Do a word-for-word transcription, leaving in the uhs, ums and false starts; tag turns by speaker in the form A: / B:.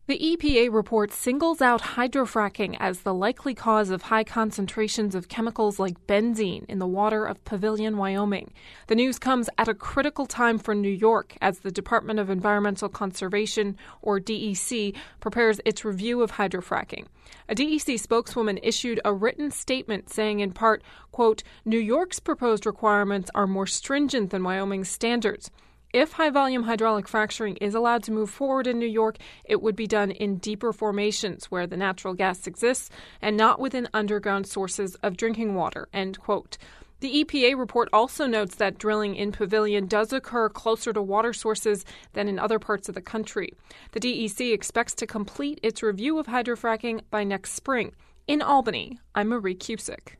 A: The E P A report singles out hydrofracking as the likely cause of high concentrations of chemicals like benzene in the water of Pavilion, Wyoming. The news comes at a critical time for New York as the Department of Environmental Conservation, or D E C, prepares its review of hydrofracking. A D E C spokeswoman issued a written statement saying in part, quote, "New York's proposed requirements are more stringent than Wyoming's standards. If high-volume hydraulic fracturing is allowed to move forward in New York, it would be done in deeper formations where the natural gas exists and not within underground sources of drinking water," end quote. The E P A report also notes that drilling in Pavilion does occur closer to water sources than in other parts of the country. The D E C expects to complete its review of hydrofracking by next spring. In Albany, I'm Marie Cusick.